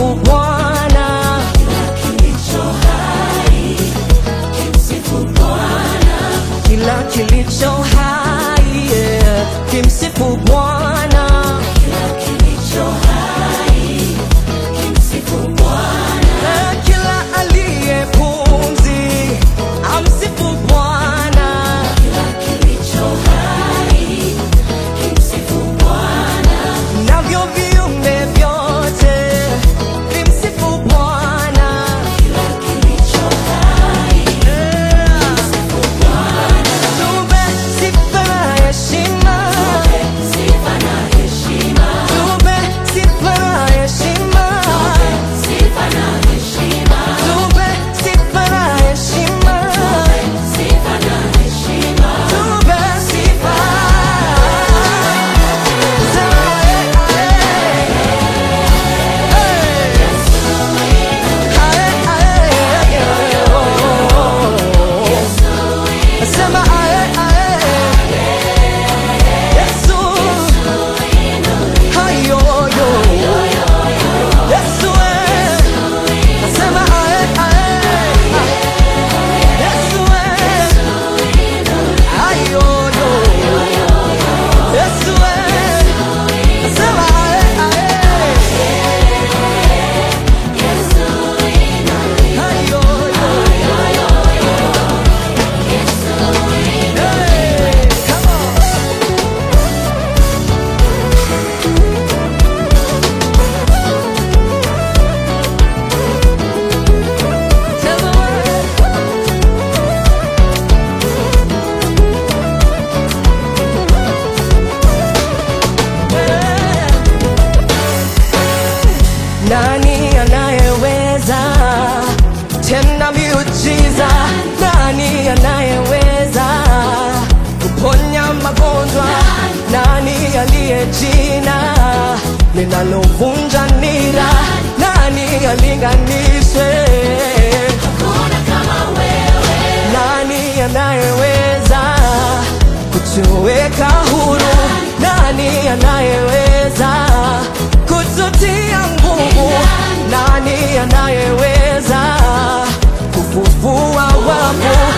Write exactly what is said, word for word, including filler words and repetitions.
kimsifu Bwana. Kila kilicho hai kimsifu Bwana. Kila kilicho hai, yeah, kimsifu Bwana. Kila kilicho hai kimsifu Bwana. Eh, kila aliye pumzi amsifu Bwana. Kila kilicho hai kimsifu Bwana. Navyo viumbe vyote vimsifu Bwana. Kila kilicho hai kimsifu Bwana. Tupe sifa na heshima, Sifa na heshima, tupe sifa na heshima, sifa na heshima, tupe sifa na heshima, sifa na heshima. tupe sifa. Sema eh, eh, eh. Ae, ae, eh, oh. Sema ae, ae. Yesu. Hayo, yo. Yesu, eh. Sema ae, ae. Yesu, eh. Hayo, yo. Yesu, eh. Sema ae, ae. Hayo, yo. Hey, come on. Tell the world. Nani anayeweza tena miujiza? Nani anayeweza kuponya magonjwa? Nani aliye jina linalovunja nira? Nani alinganishwe? Hakuna kama wewe, Nani anayeweza kutuweka huru? Nani anayeweza kututia nguvu? Nani anayeweza kufufua wafu?